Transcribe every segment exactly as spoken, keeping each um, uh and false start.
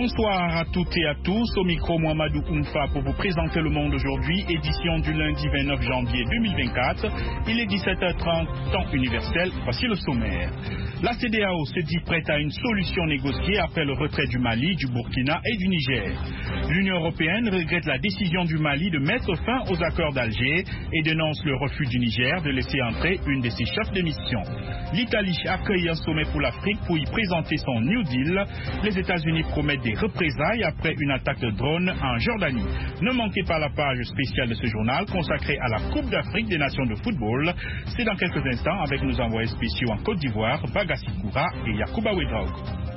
Bonsoir à toutes et à tous, au micro Mohamedou Oumfa pour vous présenter Le Monde aujourd'hui, édition du lundi vingt-neuf janvier deux mille vingt-quatre. Il est dix-sept heures trente, temps universel, voici le sommaire. La C D A O se dit prête à une solution négociée après le retrait du Mali, du Burkina et du Niger. L'Union européenne regrette la décision du Mali de mettre fin aux accords d'Alger et dénonce le refus du Niger de laisser entrer une de ses chefs de mission. L'Italie accueille un sommet pour l'Afrique pour y présenter son New Deal. Les États-Unis promettent des représailles après une attaque de drone en Jordanie. Ne manquez pas la page spéciale de ce journal consacrée à la Coupe d'Afrique des Nations de football. C'est dans quelques instants avec nos envoyés spéciaux en Côte d'Ivoire, Bagassi Koura et Yacouba Ouedraogo.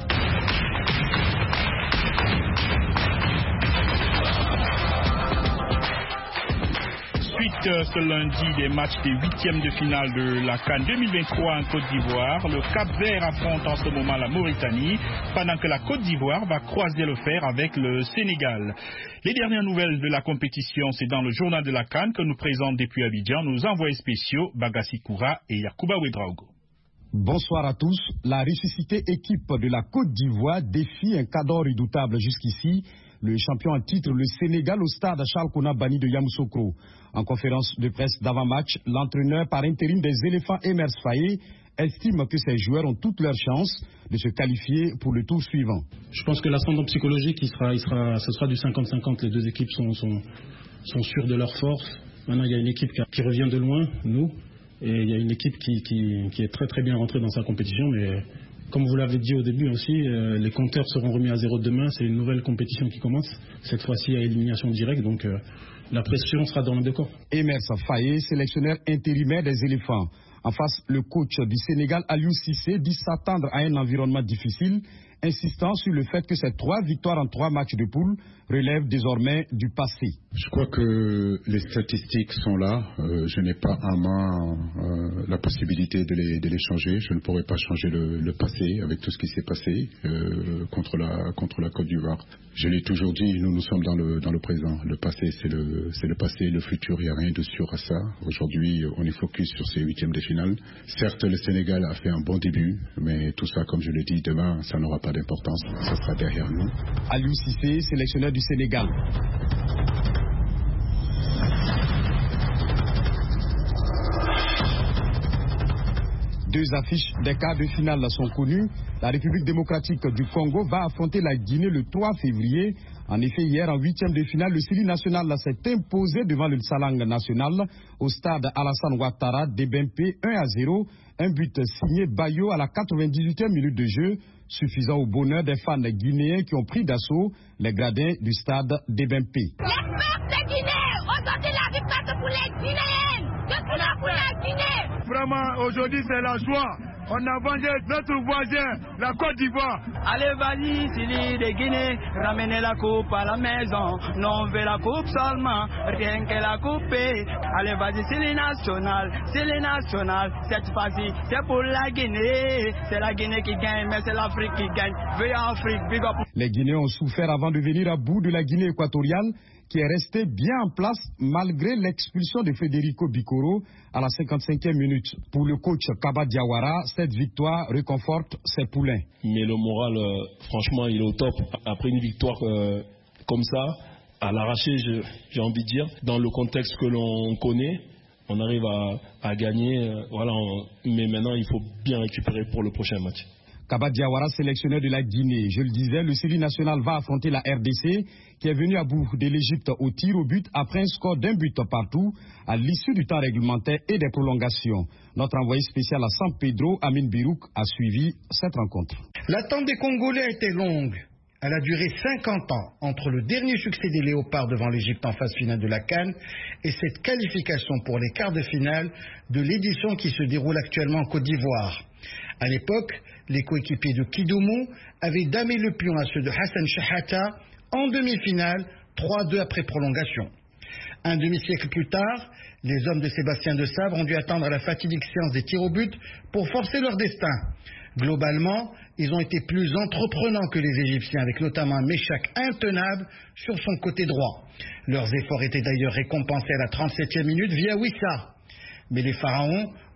Suite ce lundi des matchs des huitièmes de finale de la CAN deux mille vingt-trois en Côte d'Ivoire. Le Cap-Vert affronte en ce moment la Mauritanie, pendant que la Côte d'Ivoire va croiser le fer avec le Sénégal. Les dernières nouvelles de la compétition, c'est dans le journal de la CAN que nous présente depuis Abidjan nos envoyés spéciaux Bagassi Koura et Yacouba Ouedraogo. Bonsoir à tous. La ressuscitée équipe de la Côte d'Ivoire défie un cadre redoutable jusqu'ici, le champion en titre, le Sénégal, au stade Charles Kouna Bani de Yamoussoukro. En conférence de presse d'avant-match, l'entraîneur par intérim des éléphants, Emers Faye, estime que ces joueurs ont toutes leurs chances de se qualifier pour le tour suivant. Je pense que l'ascendant psychologique, il sera, il sera, ce sera du cinquante cinquante. Les deux équipes sont, sont, sont sûres de leur force. Maintenant, il y a une équipe qui, qui revient de loin, nous, et il y a une équipe qui, qui, qui est très très bien rentrée dans sa compétition, mais comme vous l'avez dit au début aussi, euh, les compteurs seront remis à zéro demain. C'est une nouvelle compétition qui commence, cette fois-ci à élimination directe, donc euh, la pression sera dans les deux camps. Emers Faye, sélectionneur intérimaire des éléphants. En face, le coach du Sénégal, Aliou Cissé, dit s'attendre à un environnement difficile, insistant sur le fait que ces trois victoires en trois matchs de poule relèvent désormais du passé. Je crois que les statistiques sont là. Euh, je n'ai pas à main euh, la possibilité de les, de les changer. Je ne pourrais pas changer le, le passé avec tout ce qui s'est passé euh, contre la, contre la Côte d'Ivoire. Je l'ai toujours dit, nous nous sommes dans le, dans le présent. Le passé, c'est le, c'est le passé. Le futur, il n'y a rien de sûr à ça. Aujourd'hui, on est focus sur ces huitièmes de finale. Certes, le Sénégal a fait un bon début, mais tout ça, comme je le dis, demain, ça n'aura pas d'importance. Ça sera derrière nous. Aliou Cissé, sélectionneur du Sénégal. Deux affiches des quarts de finale sont connues. La République démocratique du Congo va affronter la Guinée le trois février. En effet, hier, en huitième de finale, le Sili national s'est imposé devant le Salang national au stade Alassane Ouattara d'Ebempe un à zéro. Un but signé Bayo à la quatre-vingt-dix-huitième minute de jeu, suffisant au bonheur des fans guinéens qui ont pris d'assaut les gradins du stade d'Ebempe. L'espère de Guinée, aujourd'hui la victoire c'est pour les Guinéens, c'est pour la, pour la Guinée. Vraiment, aujourd'hui c'est la joie. On a vengé notre voisin, la Côte d'Ivoire. Allez, vas-y, Sili de Guinée, ramenez la coupe à la maison. Non, on veut la coupe seulement, rien que la coupe. Allez, vas-y, Sili national, Sili national. Cette fois-ci, c'est pour la Guinée. C'est la Guinée qui gagne, mais c'est l'Afrique qui gagne. Veuillez Afrique, big up. Les Guinéens ont souffert avant de venir à bout de la Guinée équatoriale, qui est restée bien en place malgré l'expulsion de Federico Bicoro à la cinquante-cinquième minute. Pour le coach Kaba Diawara, cette victoire réconforte ses poulains. Mais le moral, euh, franchement, il est au top. Après une victoire euh, comme ça, à l'arraché, j'ai envie de dire, dans le contexte que l'on connaît, on arrive à, à gagner. Euh, voilà, on, mais maintenant, il faut bien récupérer pour le prochain match. Kaba Diawara, sélectionneur de la Guinée. Je le disais, le Sili national va affronter la R D C, qui est venue à bout de l'Égypte au tir au but après un score d'un but partout à l'issue du temps réglementaire et des prolongations. Notre envoyé spécial à San Pedro, Amin Birouk, a suivi cette rencontre. L'attente des Congolais a été longue. Elle a duré cinquante ans entre le dernier succès des Léopards devant l'Égypte en phase finale de la CAN et cette qualification pour les quarts de finale de l'édition qui se déroule actuellement en Côte d'Ivoire. À l'époque, les coéquipiers de Kidoumou avaient damé le pion à ceux de Hassan Shahata en demi-finale, trois deux après prolongation. Un demi-siècle plus tard, les hommes de Sébastien de Sabre ont dû attendre la fatidique séance des tirs au but pour forcer leur destin. Globalement, ils ont été plus entreprenants que les Égyptiens, avec notamment un Méchak intenable sur son côté droit. Leurs efforts étaient d'ailleurs récompensés à la trente-septième minute via Wissa. Mais les Pharaons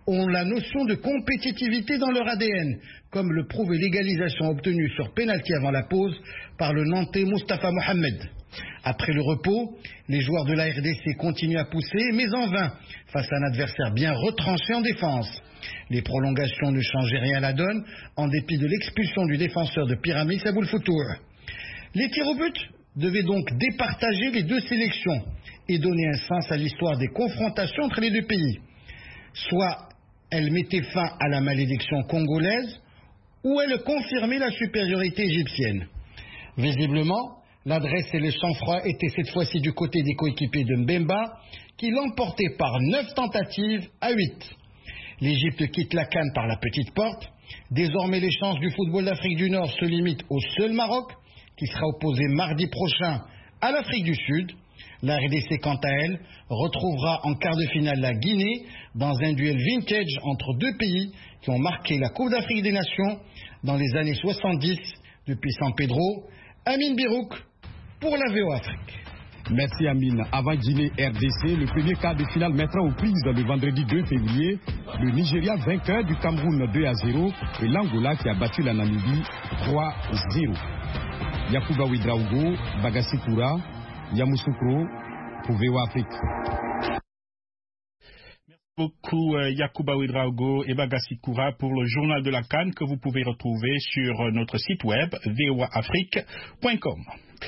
ont la notion de compétitivité dans leur A D N, comme le prouve l'égalisation obtenue sur pénalty avant la pause par le Nantais Moustapha Mohamed. Après le repos, les joueurs de la R D C continuent à pousser, mais en vain, face à un adversaire bien retranché en défense. Les prolongations ne changeaient rien à la donne, en dépit de l'expulsion du défenseur de Pyramide Aboul Foutour. Les tirs au but devaient donc départager les deux sélections et donner un sens à l'histoire des confrontations entre les deux pays. Soit elle mettait fin à la malédiction congolaise, ou elle confirmait la supériorité égyptienne. Visiblement, l'adresse et le sang-froid étaient cette fois-ci du côté des coéquipiers de Mbemba, qui l'emportaient par neuf tentatives à huit. L'Égypte quitte la CAN par la petite porte. Désormais, les chances du football d'Afrique du Nord se limitent au seul Maroc, qui sera opposé mardi prochain à l'Afrique du Sud. La R D C, quant à elle, retrouvera en quart de finale la Guinée dans un duel vintage entre deux pays qui ont marqué la Coupe d'Afrique des Nations dans les années soixante-dix depuis San Pedro. Amine Birouk pour la V O Afrique. Merci Amine. Avant Guinée R D C, le premier quart de finale mettra aux prises le vendredi deux février le Nigeria vainqueur du Cameroun deux à zéro et l'Angola qui a battu la Namibie trois à zéro. Yakuba Ouedraogo, Bagassi Koura, Yamoussoukro pour V O Afrique. Merci beaucoup euh, Yakuba Ouedraogo et Bagassi Koura pour le journal de la CAN que vous pouvez retrouver sur notre site web v o a afrique point com.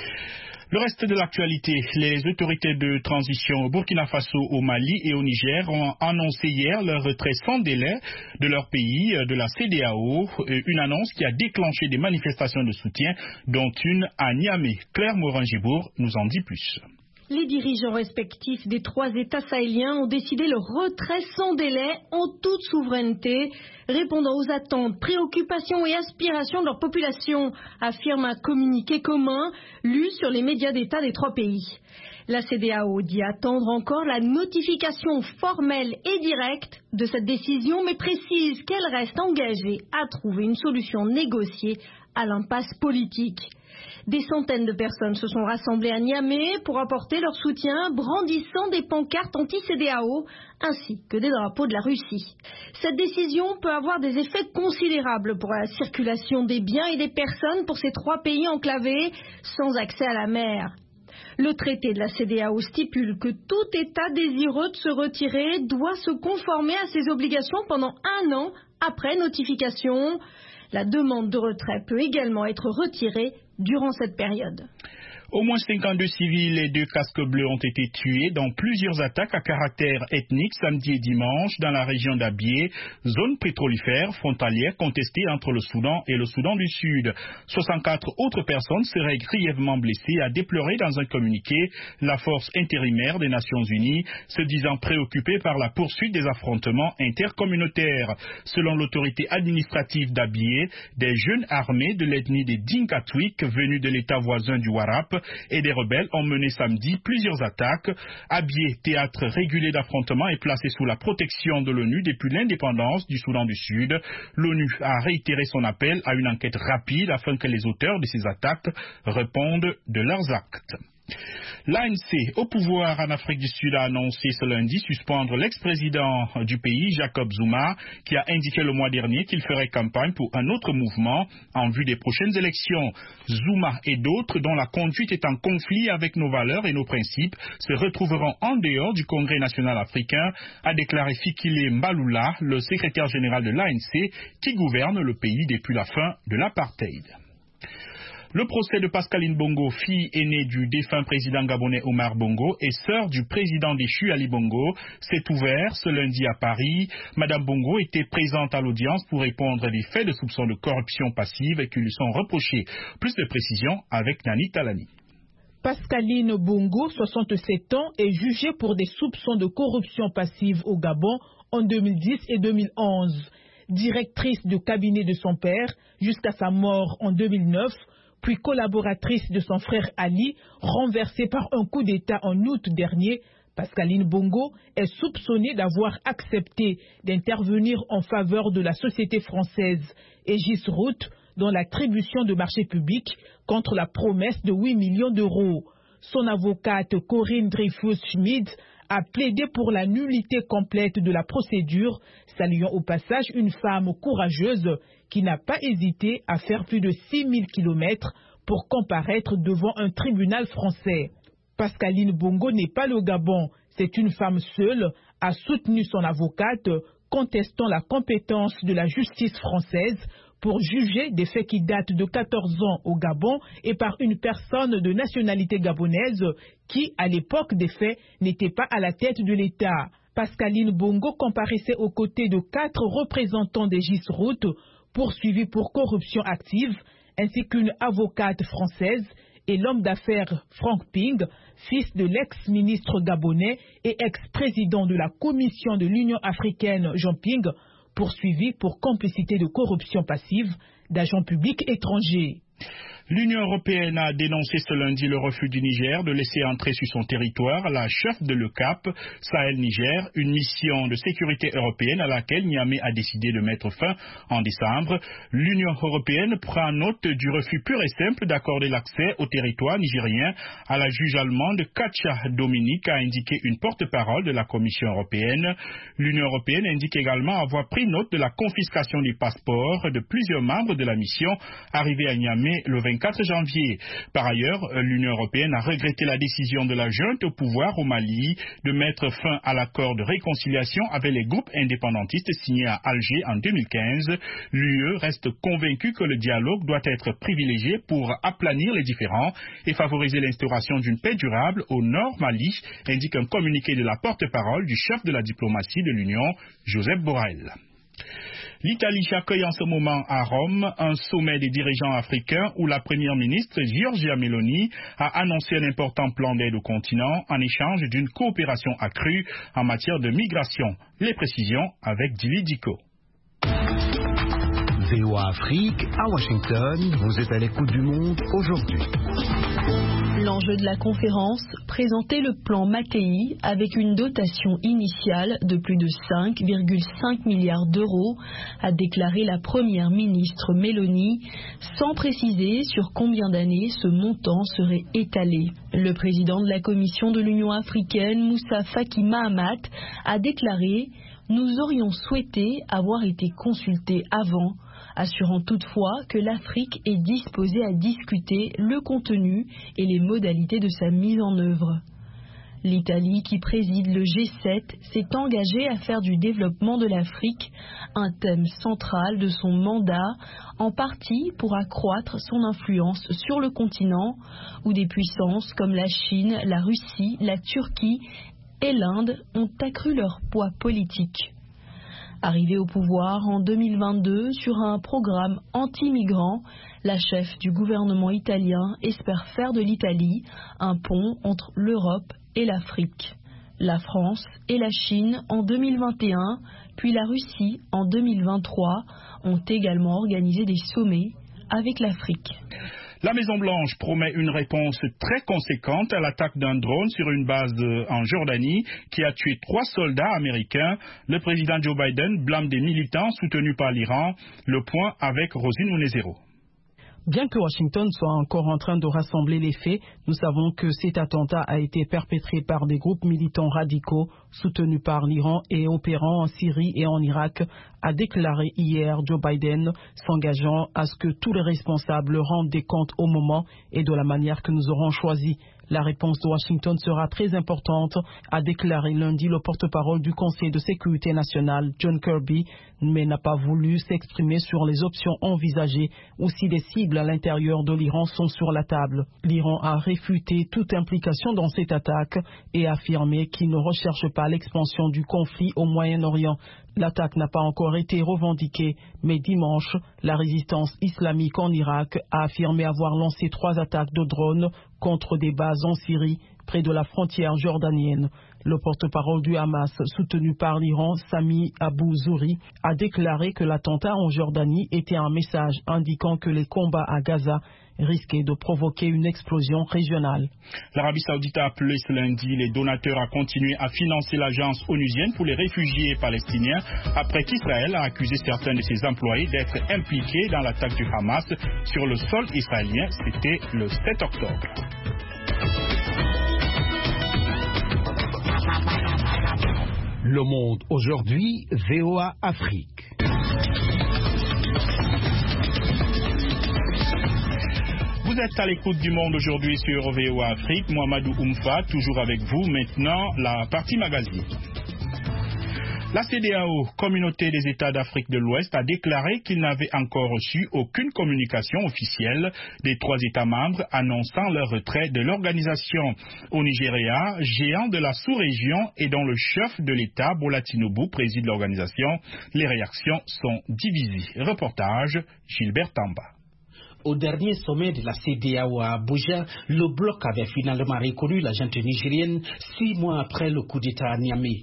Le reste de l'actualité, les autorités de transition au Burkina Faso, au Mali et au Niger ont annoncé hier leur retrait sans délai de leur pays, de la C E D E A O, une annonce qui a déclenché des manifestations de soutien, dont une à Niamey. Claire Morin-Gibour nous en dit plus. Les dirigeants respectifs des trois États sahéliens ont décidé le retrait sans délai en toute souveraineté, répondant aux attentes, préoccupations et aspirations de leur population, affirme un communiqué commun lu sur les médias d'État des trois pays. La C E D E A O dit attendre encore la notification formelle et directe de cette décision, mais précise qu'elle reste engagée à trouver une solution négociée à l'impasse politique. Des centaines de personnes se sont rassemblées à Niamey pour apporter leur soutien, brandissant des pancartes anti-C E D E A O ainsi que des drapeaux de la Russie. Cette décision peut avoir des effets considérables pour la circulation des biens et des personnes pour ces trois pays enclavés sans accès à la mer. Le traité de la C E D E A O stipule que tout État désireux de se retirer doit se conformer à ses obligations pendant un an après notification. La demande de retrait peut également être retirée durant cette période. Au moins cinquante-deux civils et deux casques bleus ont été tués dans plusieurs attaques à caractère ethnique samedi et dimanche dans la région d'Abyei, zone pétrolifère frontalière contestée entre le Soudan et le Soudan du Sud. soixante-quatre autres personnes seraient grièvement blessées, a déploré dans un communiqué la force intérimaire des Nations Unies, se disant préoccupée par la poursuite des affrontements intercommunautaires. Selon l'autorité administrative d'Abyei, des jeunes armés de l'ethnie des Dinka-Twik venus de l'état voisin du Warap et des rebelles ont mené samedi plusieurs attaques. Abyei, théâtre régulier d'affrontements, est placé sous la protection de l'ONU depuis l'indépendance du Soudan du Sud. L'ONU a réitéré son appel à une enquête rapide afin que les auteurs de ces attaques répondent de leurs actes. L'A N C, au pouvoir en Afrique du Sud, a annoncé ce lundi suspendre l'ex-président du pays, Jacob Zuma, qui a indiqué le mois dernier qu'il ferait campagne pour un autre mouvement en vue des prochaines élections. Zuma et d'autres, dont la conduite est en conflit avec nos valeurs et nos principes, se retrouveront en dehors du Congrès national africain, a déclaré Fikile Mbalula, le secrétaire général de l'A N C, qui gouverne le pays depuis la fin de l'apartheid. Le procès de Pascaline Bongo, fille aînée du défunt président gabonais Omar Bongo et sœur du président déchu Ali Bongo, s'est ouvert ce lundi à Paris. Madame Bongo était présente à l'audience pour répondre des faits de soupçons de corruption passive qui lui sont reprochés. Plus de précisions avec Nani Talani. Pascaline Bongo, soixante-sept ans, est jugée pour des soupçons de corruption passive au Gabon en deux mille dix et deux mille onze. Directrice de cabinet de son père jusqu'à sa mort en deux mille neuf, puis collaboratrice de son frère Ali, renversée par un coup d'État en août dernier, Pascaline Bongo est soupçonnée d'avoir accepté d'intervenir en faveur de la société française Aegis Route dans l'attribution de marchés publics contre la promesse de huit millions d'euros. Son avocate Corinne Dreyfus-Schmid a plaidé pour la nullité complète de la procédure, saluant au passage une femme courageuse qui n'a pas hésité à faire plus de six mille kilomètres pour comparaître devant un tribunal français. Pascaline Bongo n'est pas le Gabon, c'est une femme seule, a soutenu son avocate, contestant la compétence de la justice française pour juger des faits qui datent de quatorze ans au Gabon et par une personne de nationalité gabonaise qui, à l'époque des faits, n'était pas à la tête de l'État. Pascaline Bongo comparaissait aux côtés de quatre représentants des Gisroutes poursuivis pour corruption active, ainsi qu'une avocate française et l'homme d'affaires Frank Ping, fils de l'ex-ministre gabonais et ex-président de la Commission de l'Union africaine Jean Ping, poursuivi pour complicité de corruption passive d'agents publics étrangers. L'Union européenne a dénoncé ce lundi le refus du Niger de laisser entrer sur son territoire la chef de l'E C A P Sahel-Niger, une mission de sécurité européenne à laquelle Niamey a décidé de mettre fin en décembre. L'Union européenne prend note du refus pur et simple d'accorder l'accès au territoire nigérien à la juge allemande Katja Dominique, a indiqué une porte-parole de la Commission européenne. L'Union européenne indique également avoir pris note de la confiscation des passeports de plusieurs membres de la mission arrivés à Niamey le vingt-quatre janvier. Par ailleurs, l'Union européenne a regretté la décision de la junte au pouvoir au Mali de mettre fin à l'accord de réconciliation avec les groupes indépendantistes signé à Alger en deux mille quinze. L'U E reste convaincue que le dialogue doit être privilégié pour aplanir les différends et favoriser l'instauration d'une paix durable au nord Mali, indique un communiqué de la porte-parole du chef de la diplomatie de l'Union, Joseph Borrell. L'Italie accueille en ce moment à Rome un sommet des dirigeants africains où la première ministre Giorgia Meloni a annoncé un important plan d'aide au continent en échange d'une coopération accrue en matière de migration. Les précisions avec Dili Diko. V O A Afrique, à Washington, vous êtes à l'écoute du monde aujourd'hui. L'enjeu de la conférence, présenter le plan Mattei avec une dotation initiale de plus de cinq virgule cinq milliards d'euros, a déclaré la première ministre Meloni, sans préciser sur combien d'années ce montant serait étalé. Le président de la Commission de l'Union africaine, Moussa Faki Mahamat, a déclaré « Nous aurions souhaité avoir été consultés avant », assurant toutefois que l'Afrique est disposée à discuter le contenu et les modalités de sa mise en œuvre. L'Italie, qui préside le G sept, s'est engagée à faire du développement de l'Afrique un thème central de son mandat, en partie pour accroître son influence sur le continent, où des puissances comme la Chine, la Russie, la Turquie et l'Inde ont accru leur poids politique. Arrivée au pouvoir en deux mille vingt-deux sur un programme anti-migrant, la chef du gouvernement italien espère faire de l'Italie un pont entre l'Europe et l'Afrique. La France et la Chine en deux mille vingt et un, puis la Russie en deux mille vingt-trois ont également organisé des sommets avec l'Afrique. La Maison-Blanche promet une réponse très conséquente à l'attaque d'un drone sur une base de, en Jordanie qui a tué trois soldats américains. Le président Joe Biden blâme des militants soutenus par l'Iran. Le point avec Rosine Munezero. Bien que Washington soit encore en train de rassembler les faits, nous savons que cet attentat a été perpétré par des groupes militants radicaux soutenus par l'Iran et opérant en Syrie et en Irak, a déclaré hier Joe Biden, s'engageant à ce que tous les responsables rendent des comptes au moment et de la manière que nous aurons choisi. La réponse de Washington sera très importante, a déclaré lundi le porte-parole du Conseil de sécurité nationale, John Kirby, mais n'a pas voulu s'exprimer sur les options envisagées ou si des cibles à l'intérieur de l'Iran sont sur la table. L'Iran a réfuté toute implication dans cette attaque et affirmé qu'il ne recherche pas l'expansion du conflit au Moyen-Orient. L'attaque n'a pas encore été revendiquée, mais dimanche, la résistance islamique en Irak a affirmé avoir lancé trois attaques de drones contre des bases en Syrie, près de la frontière jordanienne. Le porte-parole du Hamas, soutenu par l'Iran, Sami Abu Zouri, a déclaré que l'attentat en Jordanie était un message indiquant que les combats à Gaza risquaient de provoquer une explosion régionale. L'Arabie Saoudite a appelé ce lundi les donateurs à continuer à financer l'agence onusienne pour les réfugiés palestiniens après qu'Israël a accusé certains de ses employés d'être impliqués dans l'attaque du Hamas sur le sol israélien. C'était le sept octobre. Le Monde aujourd'hui, V O A Afrique. Vous êtes à l'écoute du Monde aujourd'hui sur V O A Afrique. Mohamedou Oumfa, toujours avec vous. Maintenant, la partie magazine. La C D A O, Communauté des États d'Afrique de l'Ouest, a déclaré qu'il n'avait encore reçu aucune communication officielle des trois États membres annonçant leur retrait de l'organisation. Au Nigeria, géant de la sous-région et dont le chef de l'État, Bola Tinubu, préside l'organisation, les réactions sont divisées. Reportage, Gilbert Tamba. Au dernier sommet de la C D A O à Abuja, le bloc avait finalement reconnu la junte nigérienne six mois après le coup d'État à Niamey.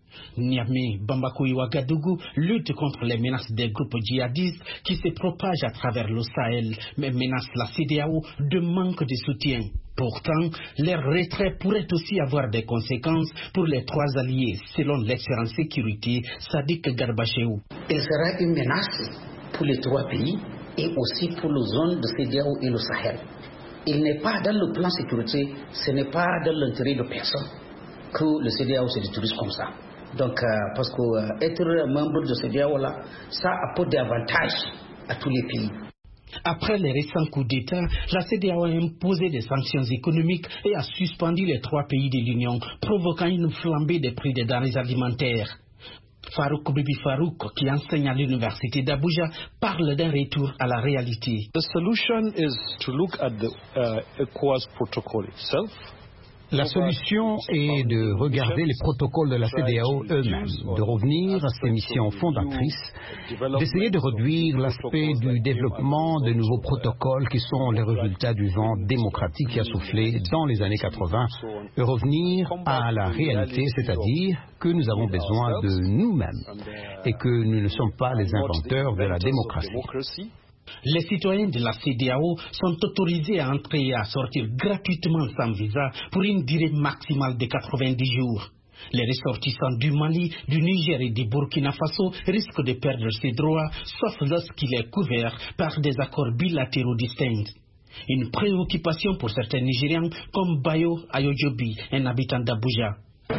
Niamey, Bamako et Ouagadougou luttent contre les menaces des groupes djihadistes qui se propagent à travers le Sahel, mais menacent la C D A O de manque de soutien. Pourtant, leur retrait pourrait aussi avoir des conséquences pour les trois alliés, selon l'expert en sécurité Sadiq Garbachew. Il sera une menace pour les trois pays et aussi pour la zone de C D A O et le Sahel. Il n'est pas dans le plan sécurité, ce n'est pas dans l'intérêt de personne que le C D A O se détruise comme ça. Donc, euh, parce qu'être euh, membre de ce C D A O là, ça apporte des avantages à tous les pays. Après les récents coups d'État, la C D A O a imposé des sanctions économiques et a suspendu les trois pays de l'Union, provoquant une flambée des prix des denrées alimentaires. Farouk Bibi Farouk, qui enseigne à l'université d'Abuja, parle d'un retour à la réalité. The solution is to look at the uh, ECOWAS protocol itself. La solution est de regarder les protocoles de la C D A O eux-mêmes, de revenir à ses missions fondatrices, d'essayer de réduire l'aspect du développement de nouveaux protocoles qui sont les résultats du vent démocratique qui a soufflé dans les années quatre-vingt, et revenir à la réalité, c'est-à-dire que nous avons besoin de nous-mêmes et que nous ne sommes pas les inventeurs de la démocratie. Les citoyens de la C D A O sont autorisés à entrer et à sortir gratuitement sans visa pour une durée maximale de quatre-vingt-dix jours. Les ressortissants du Mali, du Niger et du Burkina Faso risquent de perdre ces droits, sauf lorsqu'il est couvert par des accords bilatéraux distincts. Une préoccupation pour certains Nigérians comme Bayo Ayojobi, un habitant d'Abuja.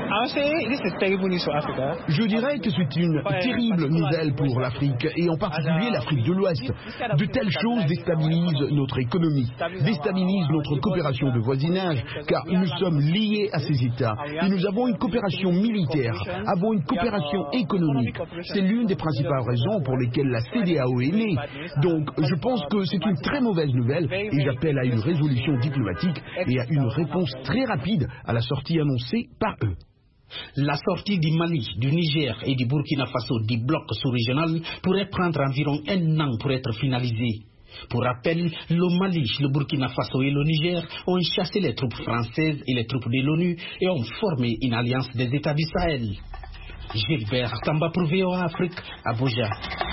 Je dirais que c'est une terrible nouvelle pour l'Afrique, et en particulier l'Afrique de l'Ouest. De telles choses déstabilisent notre économie, déstabilisent notre coopération de voisinage, car nous sommes liés à ces États, et nous avons une coopération militaire, avons une coopération économique. C'est l'une des principales raisons pour lesquelles la C D A O est née. Donc je pense que c'est une très mauvaise nouvelle, et j'appelle à une résolution diplomatique et à une réponse très rapide à la sortie annoncée par eux. La sortie du Mali, du Niger et du Burkina Faso du bloc sous-régional pourrait prendre environ un an pour être finalisée. Pour rappel, le Mali, le Burkina Faso et le Niger ont chassé les troupes françaises et les troupes de l'ONU et ont formé une alliance des États du Sahel. Gilbert Tamba pour V O A Afrique, Abuja.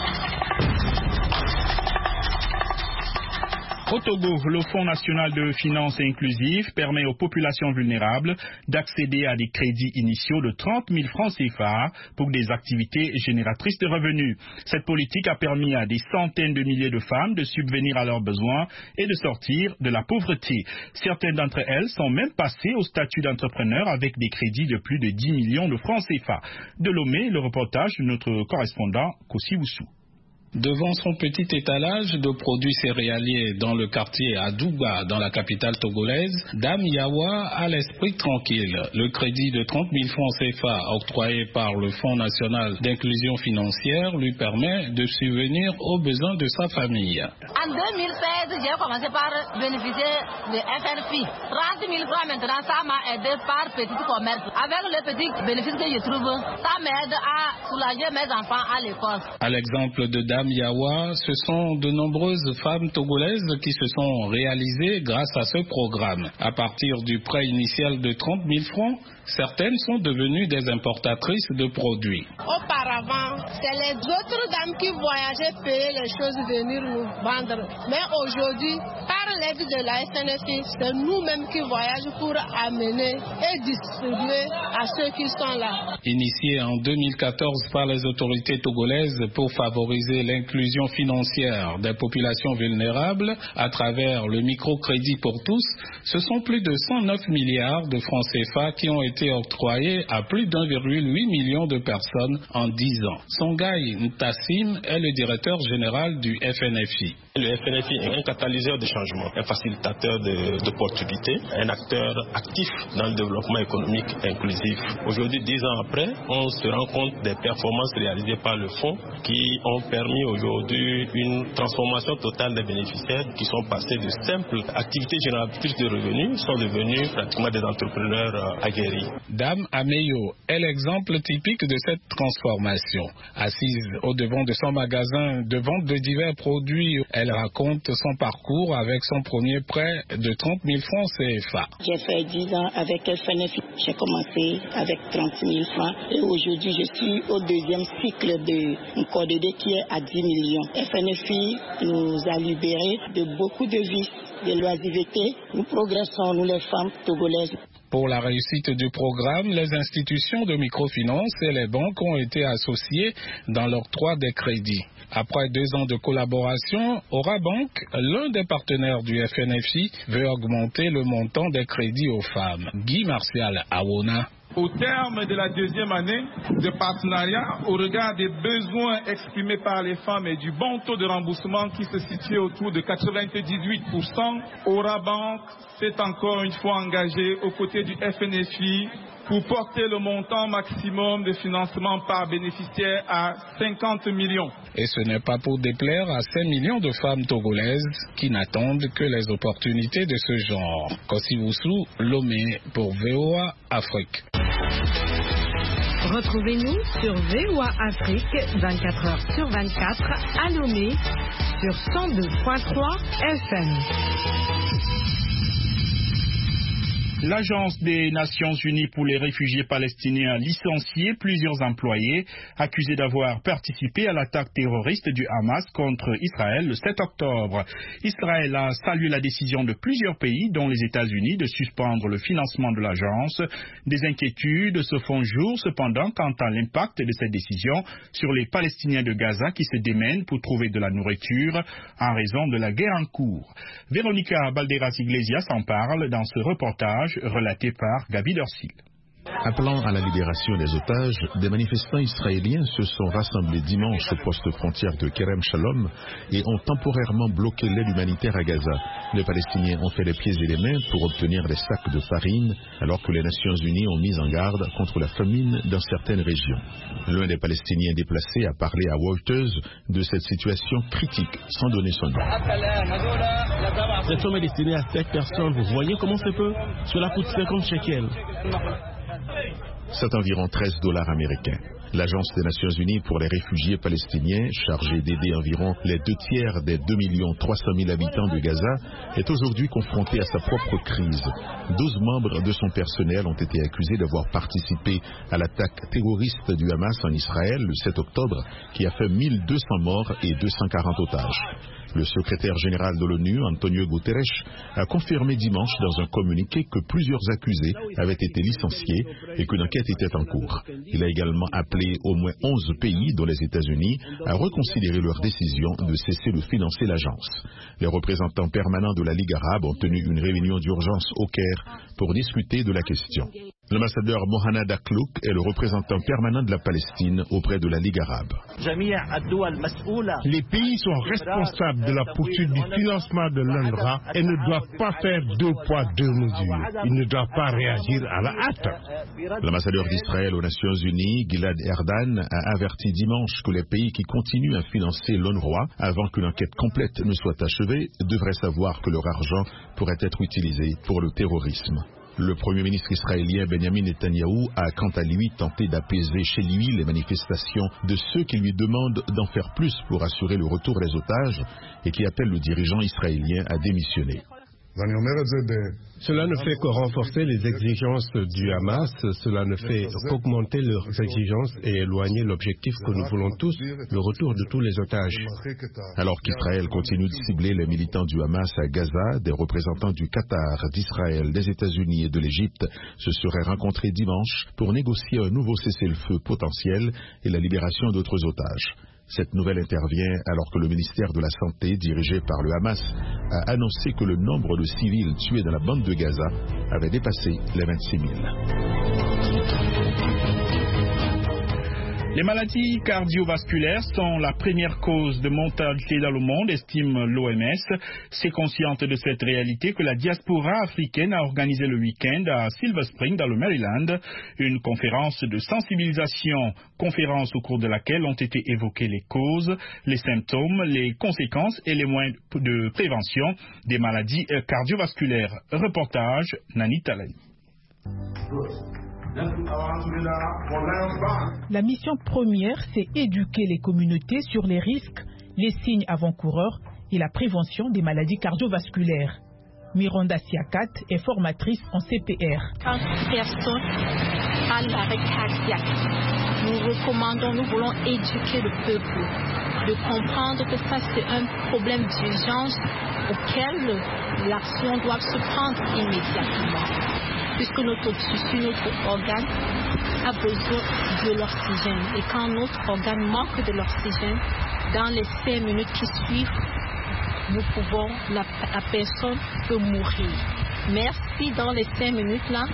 Au Togo, le Fonds national de finances inclusives permet aux populations vulnérables d'accéder à des crédits initiaux de trente mille francs C F A pour des activités génératrices de revenus. Cette politique a permis à des centaines de milliers de femmes de subvenir à leurs besoins et de sortir de la pauvreté. Certaines d'entre elles sont même passées au statut d'entrepreneur avec des crédits de plus de dix millions de francs C F A. De Lomé, le reportage de notre correspondant Kossi Woussou. Devant son petit étalage de produits céréaliers dans le quartier Adouba, dans la capitale togolaise, Dame Yawa a l'esprit tranquille. Le crédit de trente mille francs C F A octroyé par le Fonds national d'inclusion financière lui permet de subvenir aux besoins de sa famille. En deux mille seize, j'ai commencé par bénéficier de F R P. trente mille francs maintenant, ça m'a aidé par petit commerce. Avec le petit bénéfice que je trouve, ça m'aide à soulager mes enfants à l'école. À l'exemple de Dame Yawa, ce sont de nombreuses femmes togolaises qui se sont réalisées grâce à ce programme. À partir du prêt initial de trente mille francs, certaines sont devenues des importatrices de produits. Auparavant, c'est les autres dames qui voyageaient payer les choses, venir nous vendre. Mais aujourd'hui, par l'aide de la S N F I, c'est nous-mêmes qui voyageons pour amener et distribuer à ceux qui sont là. Initié en deux mille quatorze par les autorités togolaises pour favoriser l'inclusion financière des populations vulnérables à travers le microcrédit pour tous, ce sont plus de cent neuf milliards de francs C F A qui ont été été octroyés à plus d'un virgule huit million de personnes en dix ans. Songhai Ntassim est le directeur général du F N F I. Le F N F I est un catalyseur de changement, un facilitateur d'opportunités, un acteur actif dans le développement économique inclusif. Aujourd'hui, dix ans après, on se rend compte des performances réalisées par le fonds qui ont permis aujourd'hui une transformation totale des bénéficiaires qui sont passés de simples activités génératrices de revenus, sont devenus pratiquement des entrepreneurs aguerris. Dame Ameyo est l'exemple typique de cette transformation. Assise au devant de son magasin de vente de divers produits, elle raconte son parcours avec son premier prêt de trente mille francs C F A. J'ai fait dix ans avec F N F I. J'ai commencé avec trente mille francs et aujourd'hui je suis au deuxième cycle de code D qui est à dix millions. F N F I nous a libérés de beaucoup de vices, de l'oisiveté. Nous progressons, nous les femmes togolaises. Pour la réussite du programme, les institutions de microfinance et les banques ont été associées dans l'octroi des crédits. Après deux ans de collaboration, Orabank, l'un des partenaires du F N F I, veut augmenter le montant des crédits aux femmes. Guy Martial Awona. Au terme de la deuxième année de partenariat, au regard des besoins exprimés par les femmes et du bon taux de remboursement qui se situe autour de quatre-vingt-dix-huit pour cent, Orabank s'est encore une fois engagé aux côtés du F N F I pour porter le montant maximum de financement par bénéficiaire à cinquante millions. Et ce n'est pas pour déplaire à cinq millions de femmes togolaises qui n'attendent que les opportunités de ce genre. Kosiwusu, Lomé pour V O A Afrique. Retrouvez-nous sur V O A Afrique vingt-quatre heures sur vingt-quatre à Lomé sur cent deux virgule trois F M. L'Agence des Nations Unies pour les réfugiés palestiniens a licencié plusieurs employés accusés d'avoir participé à l'attaque terroriste du Hamas contre Israël le sept octobre. Israël a salué la décision de plusieurs pays, dont les États-Unis, de suspendre le financement de l'agence. Des inquiétudes se font jour cependant quant à l'impact de cette décision sur les Palestiniens de Gaza qui se démènent pour trouver de la nourriture en raison de la guerre en cours. Véronica Balderas-Iglesias en parle dans ce reportage relaté par Gaby Dorsil. Appelant à la libération des otages, des manifestants israéliens se sont rassemblés dimanche au poste frontière de Kerem Shalom et ont temporairement bloqué l'aide humanitaire à Gaza. Les Palestiniens ont fait les pieds et les mains pour obtenir des sacs de farine, alors que les Nations Unies ont mis en garde contre la famine dans certaines régions. L'un des Palestiniens déplacés a parlé à Reuters de cette situation critique, sans donner son nom. Cette somme est destinée à sept personnes. Vous voyez comment c'est peu? Cela coûte cinquante shekels. C'est environ treize dollars américains. L'Agence des Nations Unies pour les réfugiés palestiniens, chargée d'aider environ les deux tiers des deux millions trois cent mille habitants de Gaza, est aujourd'hui confrontée à sa propre crise. douze membres de son personnel ont été accusés d'avoir participé à l'attaque terroriste du Hamas en Israël le sept octobre, qui a fait mille deux cents morts et deux cent quarante otages. Le secrétaire général de l'ONU, Antonio Guterres, a confirmé dimanche dans un communiqué que plusieurs accusés avaient été licenciés et qu'une enquête était en cours. Il a également appelé au moins onze pays, dont les États-Unis, à reconsidérer leur décision de cesser de financer l'agence. Les représentants permanents de la Ligue arabe ont tenu une réunion d'urgence au Caire pour discuter de la question. L'ambassadeur Mohamed Aklouk est le représentant permanent de la Palestine auprès de la Ligue arabe. Les pays sont responsables de la poursuite du financement de l'U N R W A et ne doivent pas faire deux poids, deux mesures. Ils ne doivent pas réagir à la hâte. L'ambassadeur d'Israël aux Nations Unies, Gilad Erdan, a averti dimanche que les pays qui continuent à financer l'U N R W A avant qu'une enquête complète ne soit achevée devraient savoir que leur argent pourrait être utilisé pour le terrorisme. Le Premier ministre israélien Benjamin Netanyahou a quant à lui tenté d'apaiser chez lui les manifestations de ceux qui lui demandent d'en faire plus pour assurer le retour des otages et qui appellent le dirigeant israélien à démissionner. Cela ne fait que renforcer les exigences du Hamas, cela ne fait qu'augmenter leurs exigences et éloigner l'objectif que nous voulons tous, le retour de tous les otages. Alors qu'Israël continue de cibler les militants du Hamas à Gaza, des représentants du Qatar, d'Israël, des États-Unis et de l'Égypte se seraient rencontrés dimanche pour négocier un nouveau cessez-le-feu potentiel et la libération d'autres otages. Cette nouvelle intervient alors que le ministère de la Santé, dirigé par le Hamas, a annoncé que le nombre de civils tués dans la bande de Gaza avait dépassé les vingt-six mille. Les maladies cardiovasculaires sont la première cause de mortalité dans le monde, estime l'O M S. C'est consciente de cette réalité que la diaspora africaine a organisé le week-end à Silver Spring, dans le Maryland, une conférence de sensibilisation, conférence au cours de laquelle ont été évoquées les causes, les symptômes, les conséquences et les moyens de prévention des maladies cardiovasculaires. Reportage Nani Talali. La mission première, c'est éduquer les communautés sur les risques, les signes avant-coureurs et la prévention des maladies cardiovasculaires. Miranda Siakat est formatrice en C P R. Quand personne a l'arrêt cardiaque, nous recommandons, nous voulons éduquer le peuple, de comprendre que ça c'est un problème d'urgence auquel l'action doit se prendre immédiatement. Puisque notre tissu, notre organe a besoin de l'oxygène. Et quand notre organe manque de l'oxygène, dans les cinq minutes qui suivent, nous pouvons, la, la personne peut mourir. Merci, dans les cinq minutes là,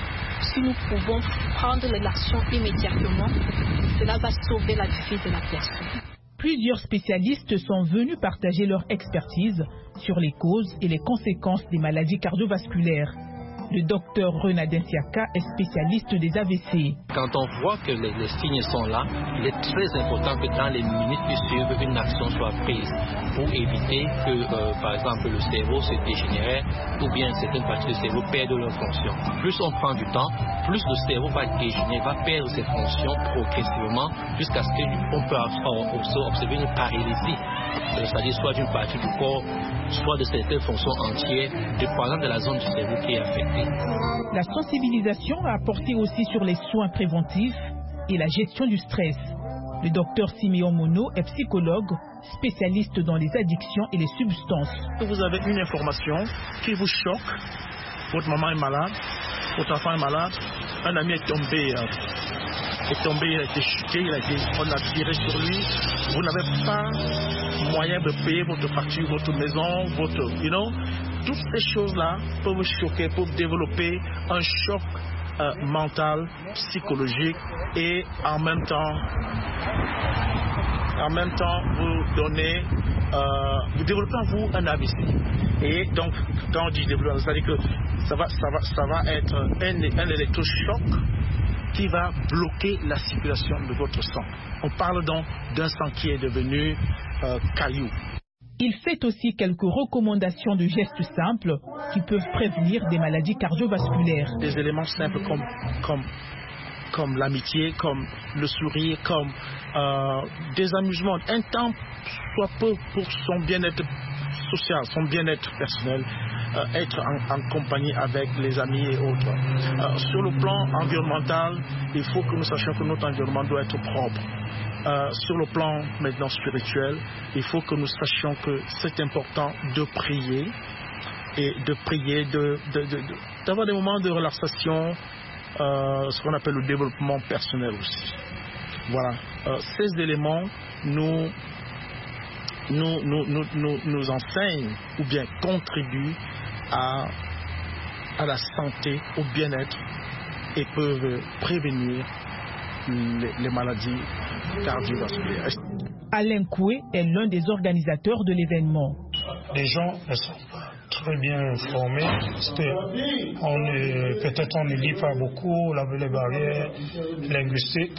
si nous pouvons prendre l'action immédiatement, cela va sauver la vie de la personne. Plusieurs spécialistes sont venus partager leur expertise sur les causes et les conséquences des maladies cardiovasculaires. Le docteur Renadin Siaka est spécialiste des A V C. Quand on voit que les, les signes sont là, il est très important que dans les minutes qui suivent, une action soit prise pour éviter que, euh, par exemple, le cerveau se dégénère ou bien certaines parties du cerveau perdent leur fonction. Plus on prend du temps, plus le cerveau va dégénérer, va perdre ses fonctions progressivement jusqu'à ce qu'on peut aussi observer une paralysie. C'est-à-dire soit d'une partie du corps, soit de certaines fonctions entières, dépendant de la zone du cerveau qui est affectée. La sensibilisation a porté aussi sur les soins préventifs et la gestion du stress. Le docteur Simeon Mono est psychologue, spécialiste dans les addictions et les substances. Vous avez une information qui vous choque, votre maman est malade, votre enfant est malade, un ami est tombé, euh, est tombé, il a été chuté, il a été, on a tiré sur lui, vous n'avez pas moyen de payer votre facture, votre maison, votre, you know, toutes ces choses-là peuvent vous choquer, peuvent développer un choc euh, mental, psychologique et en même temps, en même temps vous donnez, euh, vous développez en vous un A V C. Et donc, quand on dit développement, c'est-à-dire que ça va, ça va, ça va être un, un électrochoc qui va bloquer la circulation de votre sang. On parle donc d'un sang qui est devenu euh, caillou. Il fait aussi quelques recommandations de gestes simples qui peuvent prévenir des maladies cardiovasculaires. Des éléments simples comme, comme, comme l'amitié, comme le sourire, comme euh, des amusements. Un temps soit peu pour son bien-être social, son bien-être personnel, euh, être en, en compagnie avec les amis et autres. Euh, sur le plan environnemental, il faut que nous sachions que notre environnement doit être propre. Euh, sur le plan maintenant spirituel, il faut que nous sachions que c'est important de prier et de prier, de, de, de, de, d'avoir des moments de relaxation, euh, ce qu'on appelle le développement personnel aussi. Voilà, euh, ces éléments nous, nous, nous, nous, nous, nous enseignent ou bien contribuent à, à la santé, au bien-être et peuvent prévenir les, les maladies cardiovasculaires. Alain Koué est l'un des organisateurs de l'événement. Les gens sont très bien formés. Peut-être on ne lit pas beaucoup les barrières linguistiques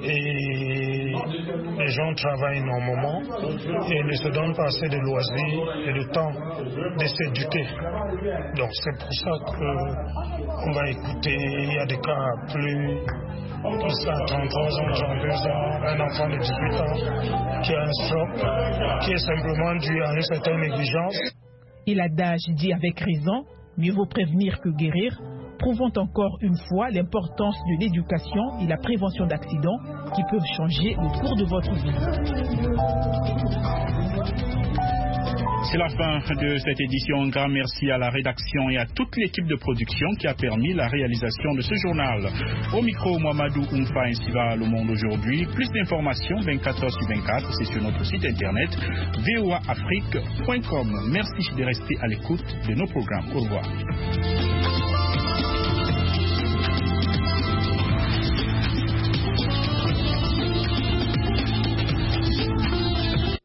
et les gens travaillent énormément et ne se donnent pas assez de loisirs et de temps de s'éduquer. Donc c'est pour ça qu'on va écouter. Il y a des cas plus... Plus à trente-trois ans, trente-deux ans, un enfant de dix-huit ans qui a un stroke, qui est simplement dû à une certaine négligence. Et l'adage dit avec raison, mieux vaut prévenir que guérir, prouvant encore une fois l'importance de l'éducation et la prévention d'accidents qui peuvent changer le cours de votre vie. C'est la fin de cette édition. Un grand merci à la rédaction et à toute l'équipe de production qui a permis la réalisation de ce journal. Au micro, Mohamedou Oumfa, ainsi va le monde aujourd'hui. Plus d'informations vingt-quatre heures sur vingt-quatre, c'est sur notre site internet v o a afrique point com. Merci de rester à l'écoute de nos programmes. Au revoir.